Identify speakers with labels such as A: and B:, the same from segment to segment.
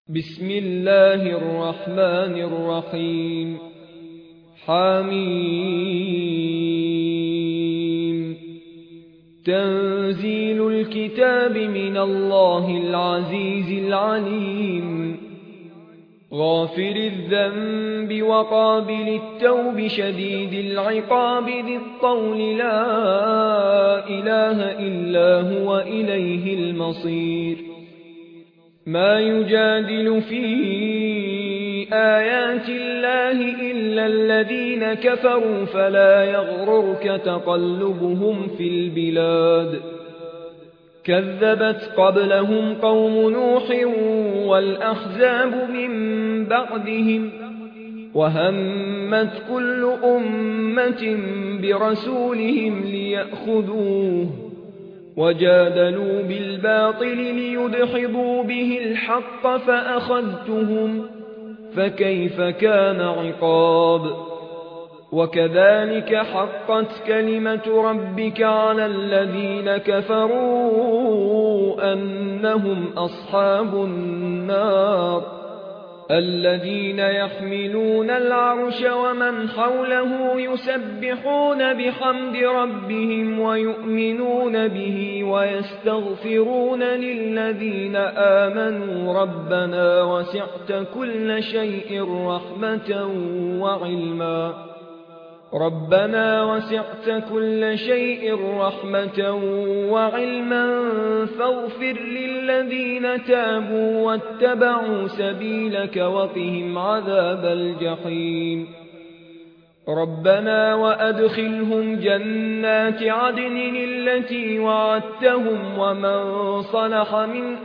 A: بسم الله الرحمن الرحيم حميم تنزيل الكتاب من الله العزيز العليم غافر الذنب وقابل التوب شديد العقاب ذي الطول لا إله إلا هو إليه المصير ما يجادل في آيات الله إلا الذين كفروا فلا يغررك تقلبهم في البلاد كذبت قبلهم قوم نوح والأحزاب من بعدهم وهمت كل أمة برسولهم ليأخذوه وجادلوا بالباطل ليدحضوا به الحق فأخذتهم فكيف كان عقاب وكذلك حقت كلمة ربك على الذين كفروا أنهم أصحاب النار الذين يحملون العرش ومن حوله يسبحون بحمد ربهم ويؤمنون به ويستغفرون للذين آمنوا ربنا وسعت كل شيء رحمة وعلما فاغفر للذين تابوا واتبعوا سبيلك وقهم عذاب الجحيم ربنا وأدخلهم جنات عدن التي وعدتهم ومن صلح من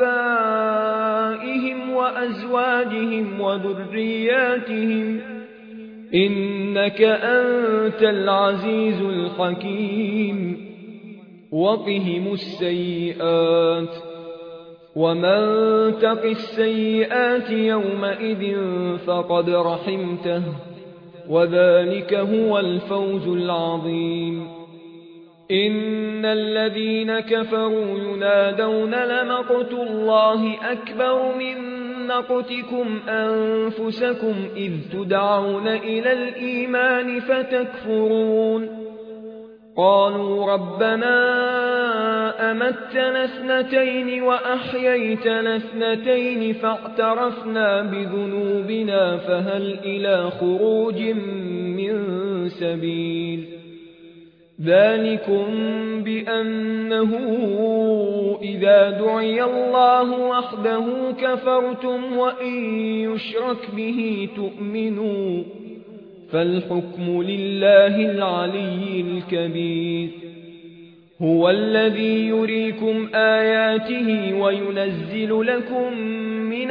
A: آبائهم وأزواجهم وذرياتهم إنك أنت العزيز الحكيم وقهم السيئات ومن تق السيئات يومئذ فقد رحمته وذلك هو الفوز العظيم إن الذين كفروا ينادون لمقت الله أكبر من مقتكم أنفسكم إذ تدعون إلى الإيمان فتكفرون قالوا ربنا أمتنا اثنتين وأحييتنا اثنتين فاعترفنا بذنوبنا فهل إلى خروج من سبيل ذلكم بأنه إذا دعي الله وحده كفرتم وإن يشرك به تؤمنوا فالحكم لله العلي الكبير هو الذي يريكم آياته وينزل لكم من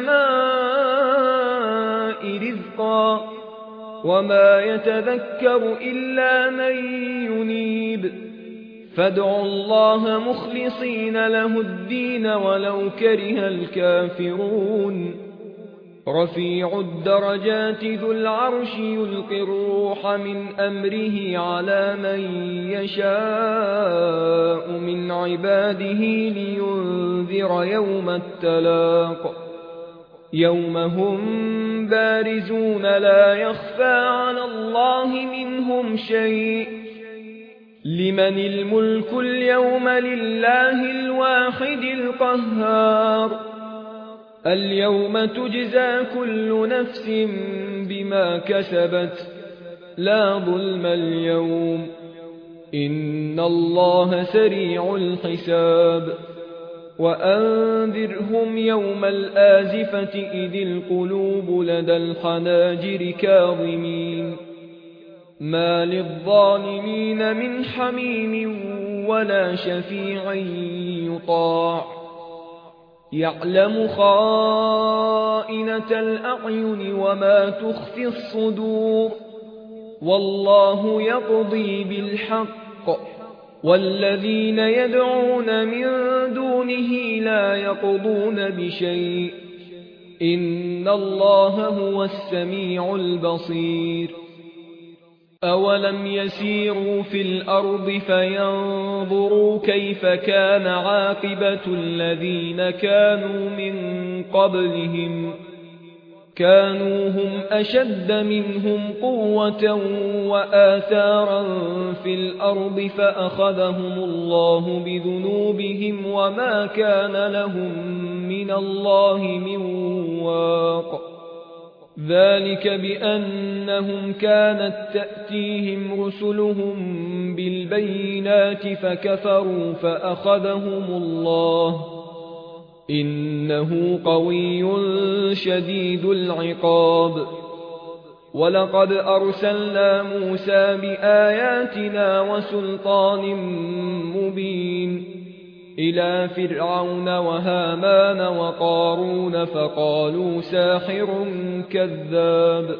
A: السماء رزقا وما يتذكر إلا من ينيب فادعوا الله مخلصين له الدين ولو كره الكافرون رفيع الدرجات ذو العرش يلقي الروح من أمره على من يشاء من عباده لينذر يوم التلاق يوم هم بارزون لا يخفى على الله منهم شيء لمن الملك اليوم لله الواحد القهار اليوم تجزى كل نفس بما كسبت لا ظلم اليوم إن الله سريع الحساب وأنذرهم يوم الآزفة إذ القلوب لدى الحناجر كاظمين ما للظالمين من حميم ولا شفيع يطاع يعلم خائنة الأعين وما تخفي الصدور والله يقضي بالحق والذين يدعون من دونه لا يقضون بشيء إن الله هو السميع البصير أولم يسيروا في الأرض فينظروا كيف كان عاقبة الذين كانوا من قبلهم كانوا هم أشد منهم قوة وآثارا في الأرض فأخذهم الله بذنوبهم وما كان لهم من الله من واق ذلك بأنهم كانت تأتيهم رسلهم بالبينات فكفروا فأخذهم الله إنه قوي شديد العقاب ولقد أرسلنا موسى بآياتنا وسلطان مبين إلى فرعون وهامان وقارون فقالوا ساحر كذاب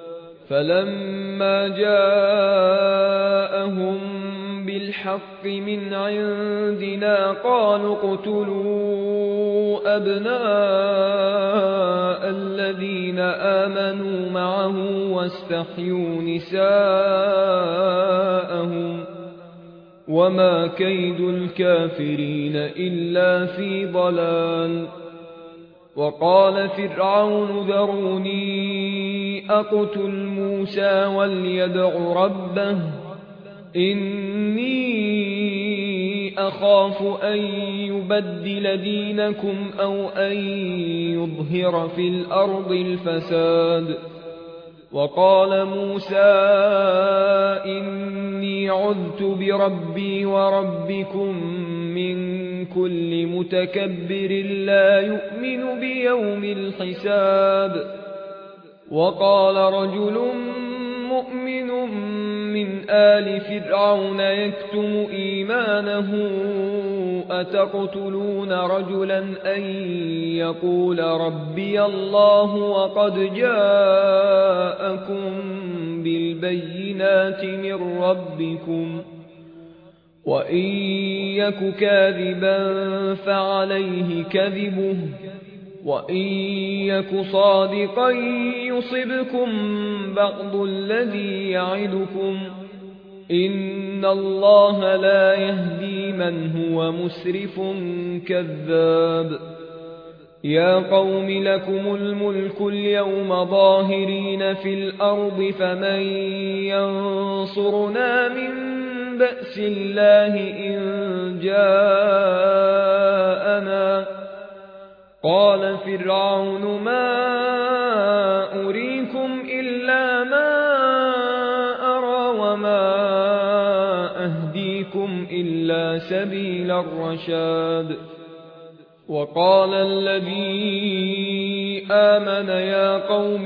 A: فلما جاءهم بالحق من عندنا قالوا اقتلوا أبناء الذين آمنوا معه واستحيوا نساءهم وما كيد الكافرين إلا في ضلال وقال فرعون ذروني أقتل موسى وليدع ربه إني أخاف أن يبدل دينكم أو أن يظهر في الأرض الفساد وقال موسى إني عذت بربي وربكم من كل متكبر لا يؤمن بيوم الحساب وقال رجل مؤمن من آل فرعون يكتم إيمانه أتقتلون رجلا أن يقول ربي الله وقد جاءكم بالبينات من ربكم وإن يك كاذبا فعليه كذبه وإن يك صادقا يصبكم بعض الذي يعدكم إن الله لا يهدي من هو مسرف كذاب يا قوم لكم الملك اليوم ظاهرين في الأرض فمن ينصرنا من بأس الله إن جاءنا قال فرعون ما أريكم إلا ما أرى وما أهديكم إلا سبيل الرشاد وقال الذي آمن يا قوم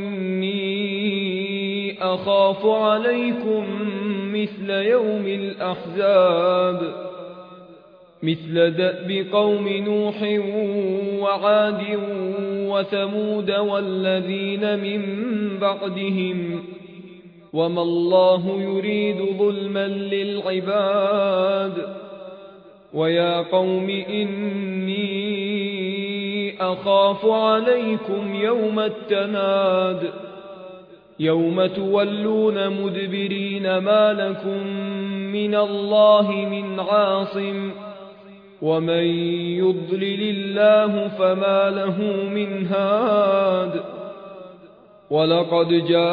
A: إني أخاف عليكم مثل يوم الأحزاب مثل دأب قوم نوح وعاد وثمود والذين من بعدهم وما الله يريد ظلما للعباد ويا قوم إني أخاف عليكم يوم التناد يوم تولون مدبرين ما لكم من الله من عاصم ومن يضلل الله فما له من هاد ولقد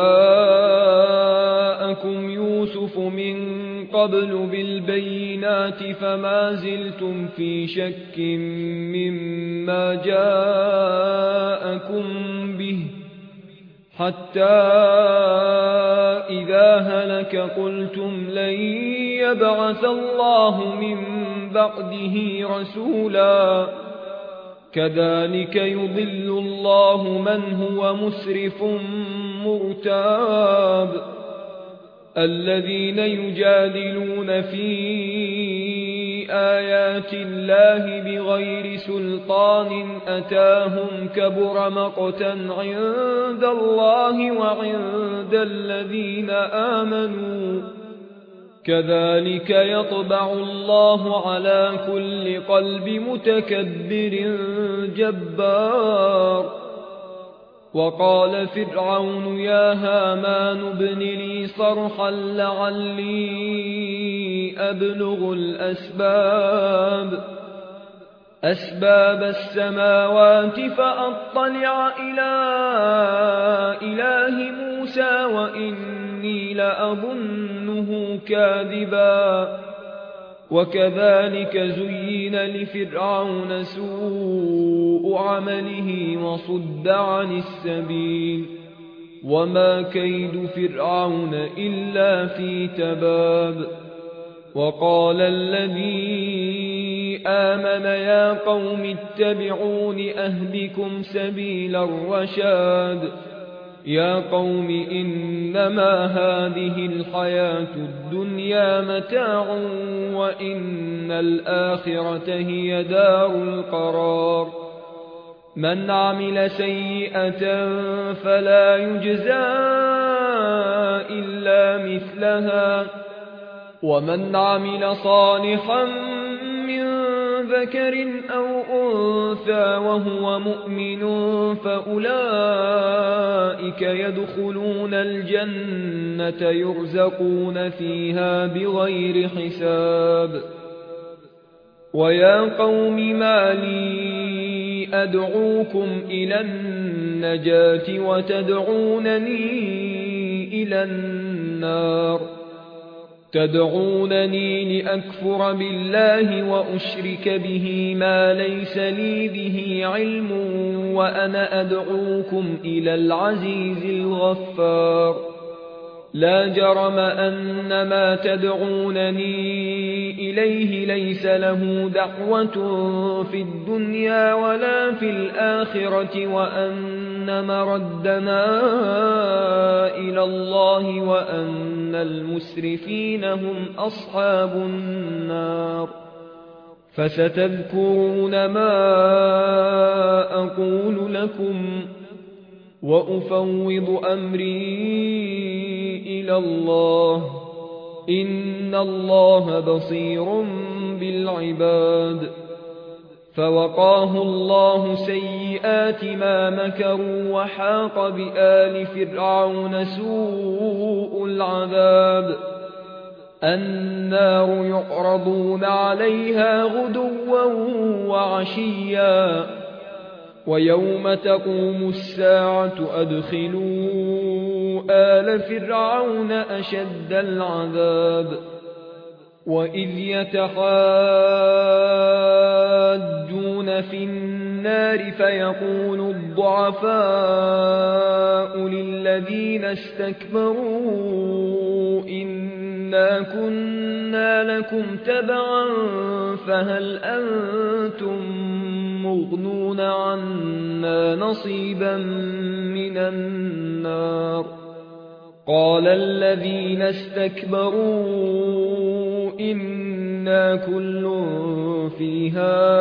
A: جاءكم يوسف من قبل بالبينات فما زلتم في شك مما جاءكم به حتى إذا هلك قلتم لن يبعث الله من بعده رسولا كذلك يضل الله من هو مسرف مرتاب الذين يجادلون في آيات الله بغير سلطان أتاهم كبر مقتا عند الله وعند الذين آمنوا كذلك يطبع الله على كل قلب متكبر جبار وقال فرعون يا هامان ابن لي صرحا لعلي أبلغ أسباب السماوات فأطلع إلى إله موسى وإني لأظنه كاذبا وكذلك زين لفرعون سوء عمله وصد عن السبيل وما كيد فرعون إلا في تباب وقال الذي آمن يا قوم اتبعون أهدكم سبيل الرشاد يا قوم إنما هذه الحياة الدنيا متاع وإن الآخرة هي دار القرار من عمل سيئة فلا يجزى إلا مثلها ومن عمل صالحا من ذكر أو أنثى وهو مؤمن فأولئك يدخلون الجنة يرزقون فيها بغير حساب ويا قوم ما لي أدعوكم إلى النجاة وتدعونني إلى النار تدعونني لأكفر بالله وأشرك به ما ليس لي به علم وأنا أدعوكم إلى العزيز الغفار لا جرم أن ما تدعونني إليه ليس له دعوة في الدنيا ولا في الآخرة وأن مردنا إلى الله وأن المسرفين هم أصحاب النار فستذكرون ما أقول لكم وأفوض أمري إلى الله إن الله بصير بالعباد فوقاه الله سيئات ما مكروا وحاق بآل فرعون سوء العذاب النار يعرضون عليها غدوا وعشيا ويوم تقوم الساعة أدخلوا آل فرعون أشد العذاب وإذ يتحاجون في النار فيقول الضعفاء للذين استكبروا إنا كنا لكم تبعا فهل أنتم مغنون عنا نصيبا من النار قال الذين استكبروا إنا كل فيها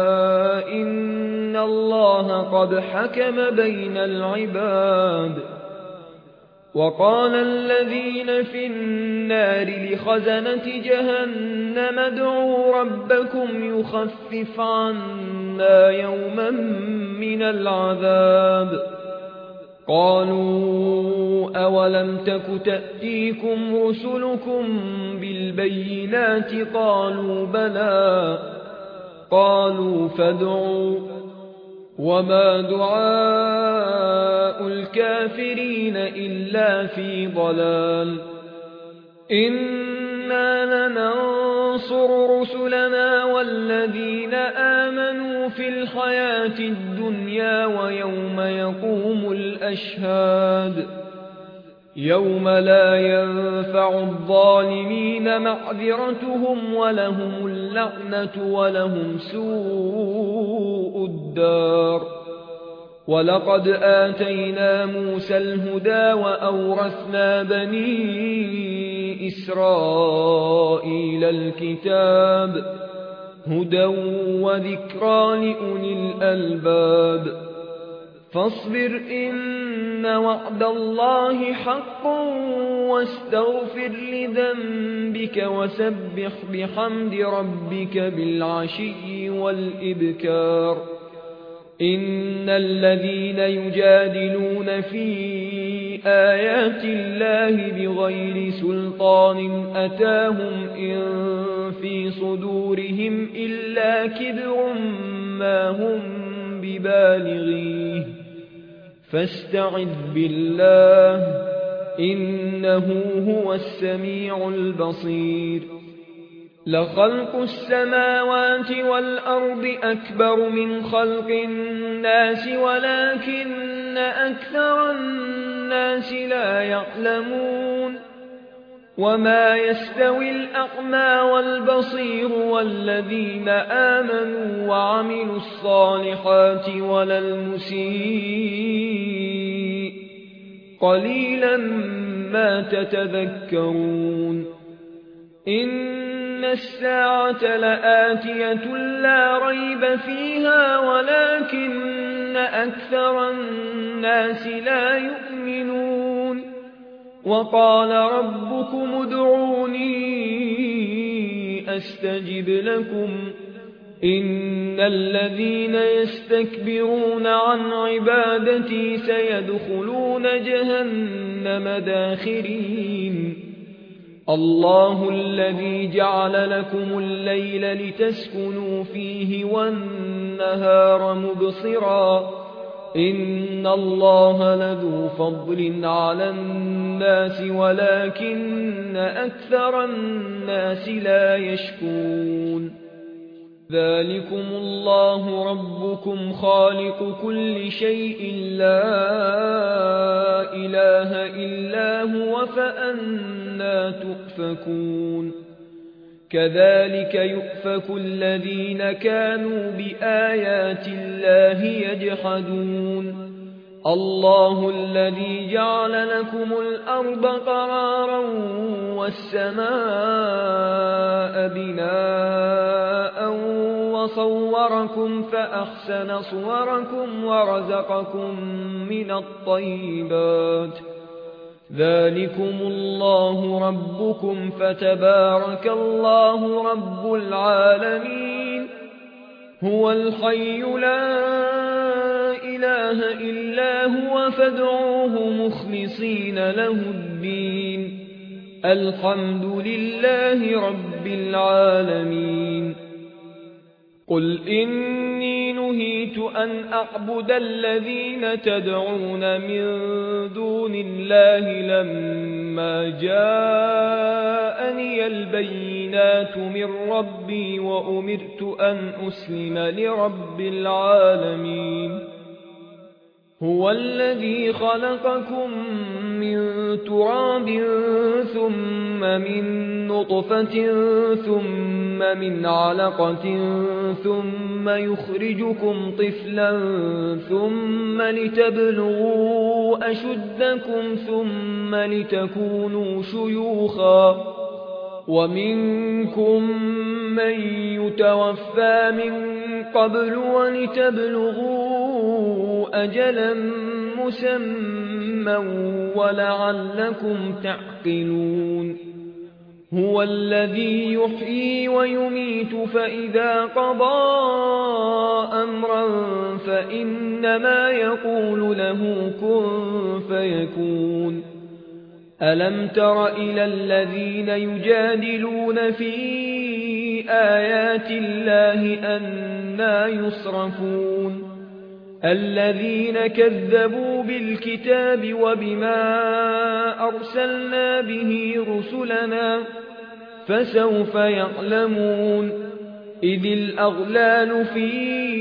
A: إن الله قد حكم بين العباد وقال الذين في النار لخزنة جهنم ادعوا ربكم يخفف عنا يوما من العذاب قالوا أولم تك تأتيكم رسلكم بالبينات قالوا بلى قالوا فادعوا وما دعاء الكافرين إلا في ضلال إنا لننصر رسلنا والذين آمنوا في الحياة الدنيا ويوم يقوم الأشهاد يوم لا ينفع الظالمين معذرتهم ولهم اللعنة ولهم سوء الدار ولقد آتينا موسى الهدى وأورثنا بني إسرائيل الكتاب هدى وذكرى لأولي الألباب فاصبر إن وعد الله حق واستغفر لذنبك وسبح بحمد ربك بالعشي والإبكار إن الذين يجادلون في آيات الله بغير سلطان أتاهم إن في صدورهم إلا كبر ما هم ببالغيه فاستعذ بالله إنه هو السميع البصير لخلق السماوات والأرض أكبر من خلق الناس ولكن أكثر الناس لا يعلمون وما يستوي الأعمى والبصير والذين آمنوا وعملوا الصالحات ولا المسيء قليلا ما تتذكرون إن الساعة لآتية لا ريب فيها ولكن أكثر الناس لا يؤمنون وقال ربكم ادعوني أستجب لكم إن الذين يستكبرون عن عبادتي سيدخلون جهنم داخرين الله الذي جعل لكم الليل لتسكنوا فيه والنهار مبصرا إن الله لذو فضل على الناس ولكن أكثر الناس لا يشكرون ذلكم الله ربكم خالق كل شيء لا إله إلا هو فأنى تؤفكون كذلك يؤفك الذين كانوا بآيات الله يجحدون الله الذي جعل لكم الأرض قرارا والسماء بناء وصوركم فأحسن صوركم ورزقكم من الطيبات ذلكم الله ربكم فتبارك الله رب العالمين هو الحي لا إله إلا هو فادعوه مخلصين له الدين الحمد لله رب العالمين قل إني نهيت أن أعبد الذين تدعون من دون الله لما جاءني البينات من ربي وأمرت أن أسلم لرب العالمين هو الذي خلقكم من تراب ثم من نطفة ثم من علقة ثم يخرجكم طفلا ثم لتبلغوا أشدكم ثم لتكونوا شيوخا ومنكم من يتوفى من قبل ولتبلغوا أجلا مسمى ولعلكم تعقلون هو الذي يحيي ويميت فإذا قضى أمرا فإنما يقول له كن فيكون ألم تر إلى الذين يجادلون في آيات الله أنى يصرفون الذين كذبوا بالكتاب وبما أرسلنا به رسلنا فسوف يعلمون إذ الأغلال في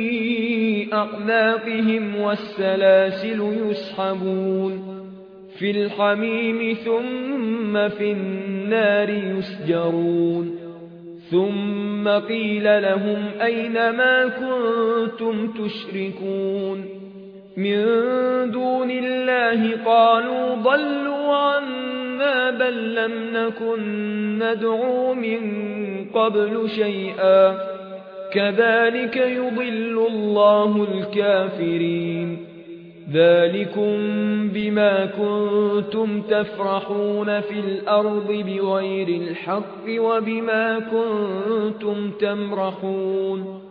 A: أعناقهم والسلاسل يسحبون في الحميم ثم في النار يسجرون ثم قيل لهم أين ما كنتم تشركون من دون الله قالوا ضلوا عنا بل لم نكن ندعو من قبل شيئا كذلك يضل الله الكافرين ذلكم بما كنتم تفرحون في الأرض بغير الحق وبما كنتم تمرحون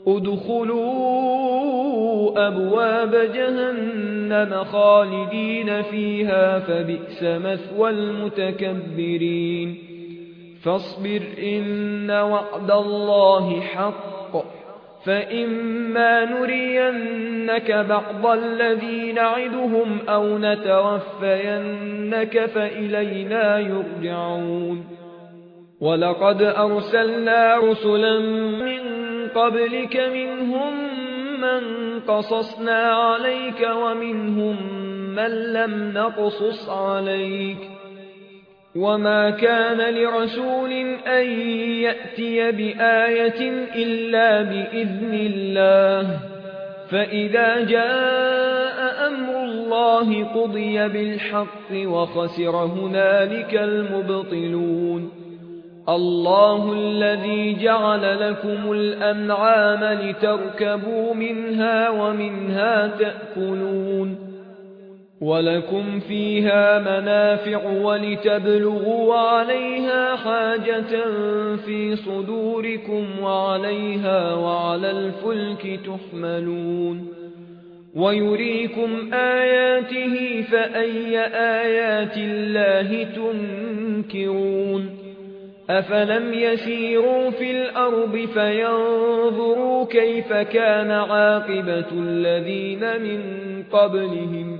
A: ادخلوا أبواب جهنم خالدين فيها فبئس مثوى المتكبرين فاصبر إن وعد الله حق فإما نرينك بعض الذي نعدهم أو نتوفينك فإلينا يرجعون ولقد أرسلنا رسلا من قبلك منهم من قصصنا عليك ومنهم من لم نقصص عليك وما كان لرسول أن يأتي بآية إلا بإذن الله فإذا جاء أمر الله قضي بالحق وخسر هنالك المبطلون الله الذي جعل لكم الأنعام لتركبوا منها ومنها تأكلون ولكم فيها منافع ولتبلغوا عليها حاجة في صدوركم وعليها وعلى الفلك تحملون ويريكم آياته فأي آيات الله تنكرون أفلم يسيروا في الأرض فينظروا كيف كان عاقبة الذين من قبلهم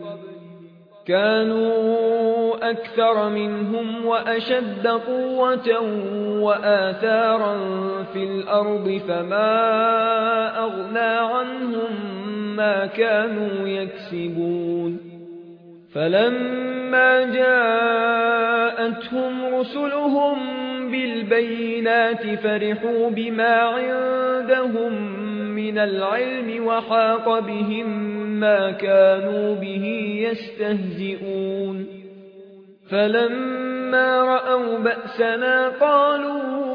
A: كانوا أكثر منهم وأشد قوة وآثارا في الأرض فما أغنى عنهم ما كانوا يكسبون فلما جاءتهم رسلهم بالبينات فرحوا بما عندهم من العلم وحاق بهم ما كانوا به يستهزئون فلما رأوا بأسنا قالوا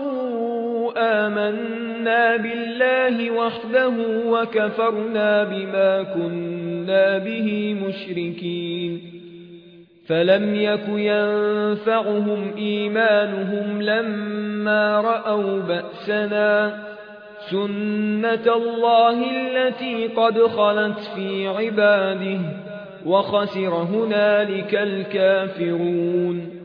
A: آمنا بالله وحده وكفرنا بما كنا به مشركين فلم يك ينفعهم إيمانهم لما رأوا بأسنا سنة الله التي قد خلت في عباده وخسر هنالك الكافرون